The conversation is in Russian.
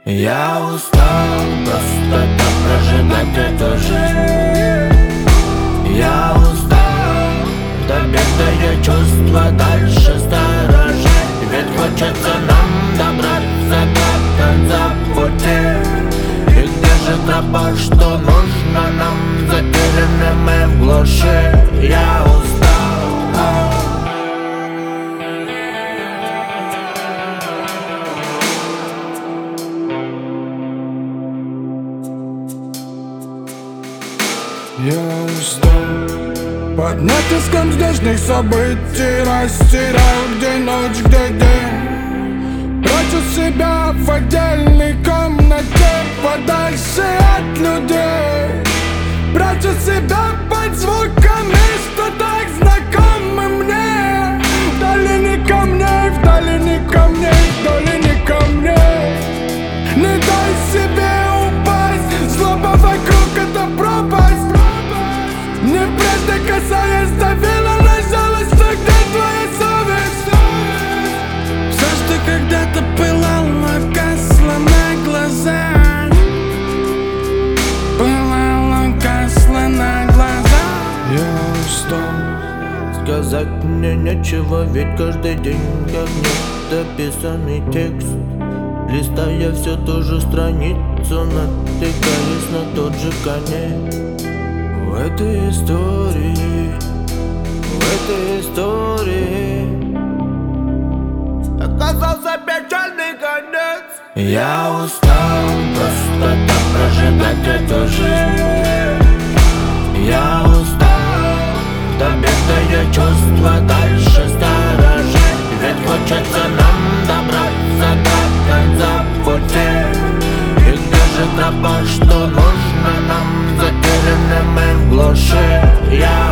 Я устал просто так прожигать эту жизнь. Я устал, добитое чувство дальше сторожить. Ведь хочется нам добраться до конца пути. И где же тропа, что нужно нам, затеряны мы в глуши. Я устал. Я устал под натиском здешних событий, растерял где ночь, где день. Прячу себя в отдельной комнате, подальше от людей. Прячу себя под звуками, что так знакомы мне. В долине камней, в долине камней, в долине камней. Не дай себе упасть, злоба вокруг — это пропасть. Не прежде касаясь, давила на жалость, а где твоя совесть? Все, что когда-то пылало, гасло на глазах. Пылало, гасло на глазах. Я устал. Сказать мне нечего, ведь каждый день как недописанный текст. Листая все ту же страницу, натыкаясь на тот же конец. В этой истории оказался печальный конец. Я устал просто так прожигать эту жизнь. Я устал, добитое чувство дальше сторожить. Ведь хочется нам добраться до конца пути. И где же тропа, что нужно нам, затеряны мы в глуши. Я